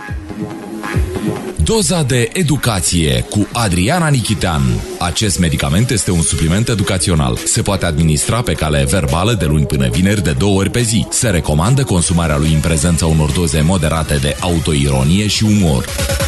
Doza de educație cu Adriana Nichitean. Acest medicament este un supliment educațional. Se poate administra pe cale verbală de luni până vineri de 2 ori pe zi. Se recomandă consumarea lui în prezența unor doze moderate de autoironie și umor.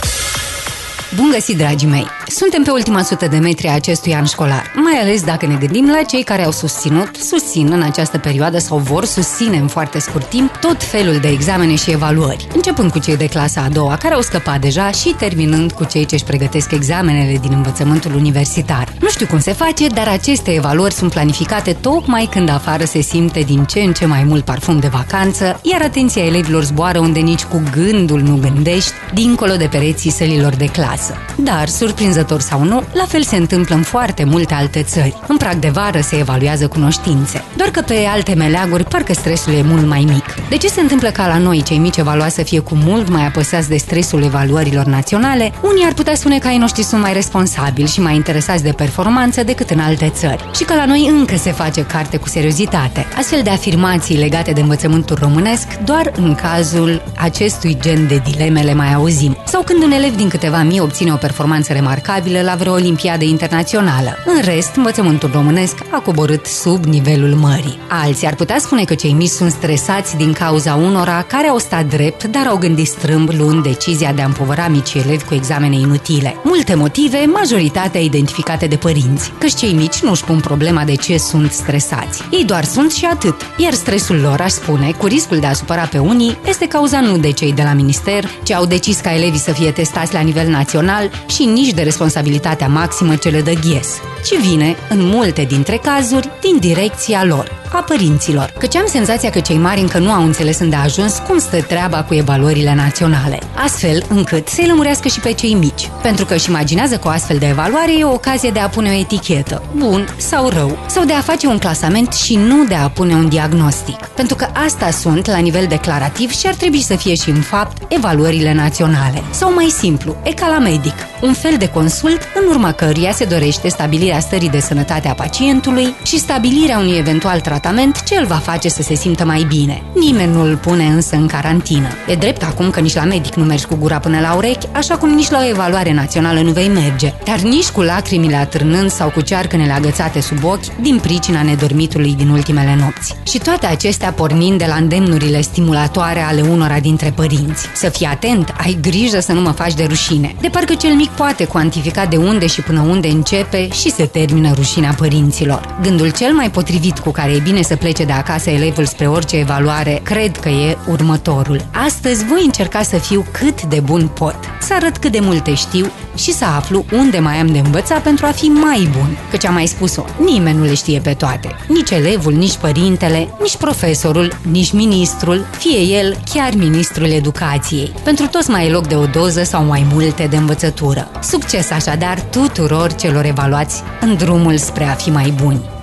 Bun găsit, dragii mei! Suntem pe ultima 100 de metri a acestui an școlar, mai ales dacă ne gândim la cei care au susțin în această perioadă sau vor susține în foarte scurt timp tot felul de examene și evaluări, începând cu cei de clasa a doua, care au scăpat deja, și terminând cu cei ce își pregătesc examenele din învățământul universitar. Nu știu cum se face, dar aceste evaluări sunt planificate tocmai când afară se simte din ce în ce mai mult parfum de vacanță, iar atenția elevilor zboară unde nici cu gândul nu gândești, dincolo de pereții sălilor de clasă. Dar, surprinzător sau nu, la fel se întâmplă în foarte multe alte țări. În prag de vară se evaluează cunoștințe, doar că pe alte meleaguri parcă stresul e mult mai mic. De ce se întâmplă ca la noi cei mici evaluați să fie cu mult mai apăsați de stresul evaluărilor naționale? Unii ar putea spune că ai noștri sunt mai responsabili și mai interesați de performanță decât în alte țări și că la noi încă se face carte cu seriozitate. Astfel de afirmații legate de învățământul românesc doar în cazul acestui gen de dileme le mai auzim. Sau când un elev din câteva mii obține o performanță remarcabilă la vreo olimpiadă internațională. În rest, învățământul românesc a coborât sub nivelul mării. Alții ar putea spune că cei mici sunt stresați din cauza unora care au stat drept, dar au gândit strâmb luând decizia de a împovăra micii elevi cu examene inutile. Multe motive, majoritatea identificate de părinți, căci cei mici nu își pun problema de ce sunt stresați. Ei doar sunt și atât. Iar stresul lor, aș spune, cu riscul de a supăra pe unii, este cauza nu de cei de la minister, ce au decis ca elevii să fie testați la nivel național, și nici de responsabilitatea maximă ce le dă GHES, ci vine, în multe dintre cazuri, din direcția lor, a părinților. Căci am senzația că cei mari încă nu au înțeles îndeajuns cum stă treaba cu evaluările naționale, astfel încât să-i lămurească și pe cei mici, pentru că își imaginează că o astfel de evaluare e o ocazie de a pune o etichetă, bun sau rău, sau de a face un clasament și nu de a pune un diagnostic, pentru că asta sunt la nivel declarativ și ar trebui să fie și în fapt evaluările naționale. Sau mai simplu, e ca la medic, un fel de consult în urma căruia se dorește stabilirea stării de sănătate a pacientului și stabilirea unui eventual tratament ce îl va face să se simtă mai bine. Nimeni nu îl pune însă în carantină. E drept acum că nici la medic nu mergi cu gura până la urechi, așa cum nici la o evaluare națională nu vei merge, dar nici cu lacrimile atârnând sau cu cearcănele agățate sub ochi din pricina nedormitului din ultimele nopți. Și toate acestea pornind de la îndemnurile stimulatoare ale unora dintre părinți. Să fii atent, ai grijă să nu mă faci de rușine. De parcă cel mic poate cuantifica de unde și până unde începe și se termină rușinea părinților. Gândul cel mai potrivit cu care e bine să plece de acasă elevul spre orice evaluare, cred că e următorul. Astăzi voi încerca să fiu cât de bun pot, să arăt cât de multe știu și să aflu unde mai am de învățat pentru a fi mai bun. Căci am mai spus-o, nimeni nu le știe pe toate. Nici elevul, nici părintele, nici profesorul, nici ministrul, fie el chiar ministrul educației. Pentru toți mai e loc de o doză sau mai multe de învățătură. Succes așadar tuturor celor evaluați în drumul spre a fi mai buni!